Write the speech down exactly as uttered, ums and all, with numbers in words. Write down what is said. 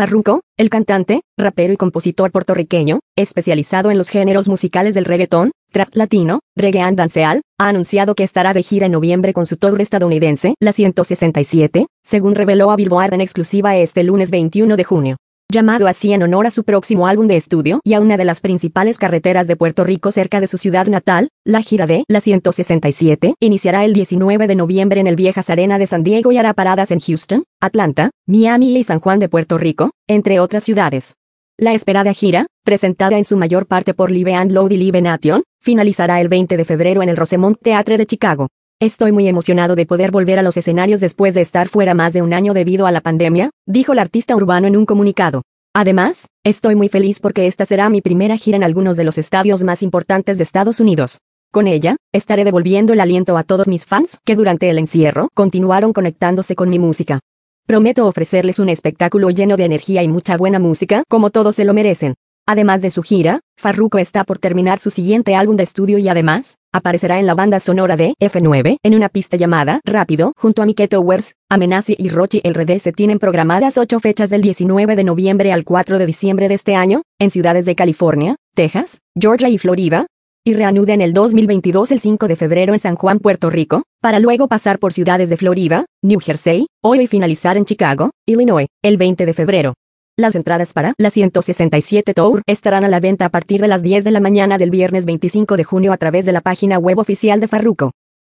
Farruko, el cantante, rapero y compositor puertorriqueño, especializado en los géneros musicales del reggaetón, trap latino, reggae and dancehall, ha anunciado que estará de gira en noviembre con su tour estadounidense, la ciento sesenta y siete, según reveló a Billboard en exclusiva este lunes veintiuno de junio. Llamado así en honor a su próximo álbum de estudio y a una de las principales carreteras de Puerto Rico cerca de su ciudad natal, la gira de La ciento sesenta y siete iniciará el diecinueve de noviembre en el Viejas Arena de San Diego y hará paradas en Houston, Atlanta, Miami y San Juan de Puerto Rico, entre otras ciudades. La esperada gira, presentada en su mayor parte por Live and Loud y Live Nation, finalizará el veinte de febrero en el Rosemont Theatre de Chicago. Estoy muy emocionado de poder volver a los escenarios después de estar fuera más de un año debido a la pandemia, dijo el artista urbano en un comunicado. Además, estoy muy feliz porque esta será mi primera gira en algunos de los estadios más importantes de Estados Unidos. Con ella, estaré devolviendo el aliento a todos mis fans que durante el encierro continuaron conectándose con mi música. Prometo ofrecerles un espectáculo lleno de energía y mucha buena música como todos se lo merecen. Además de su gira, Farruko está por terminar su siguiente álbum de estudio y además, aparecerá en la banda sonora de F nueve en una pista llamada Rápido junto a Mike Towers, Amenazi y Rochi El Rede. Se tienen programadas ocho fechas del diecinueve de noviembre al cuatro de diciembre de este año, en ciudades de California, Texas, Georgia y Florida, y reanuda en el dos mil veintidós el cinco de febrero en San Juan, Puerto Rico, para luego pasar por ciudades de Florida, New Jersey, Ohio y finalizar en Chicago, Illinois, el veinte de febrero. Las entradas para la ciento sesenta y siete Tour estarán a la venta a partir de las diez de la mañana del viernes veinticinco de junio a través de la página web oficial de Farruko.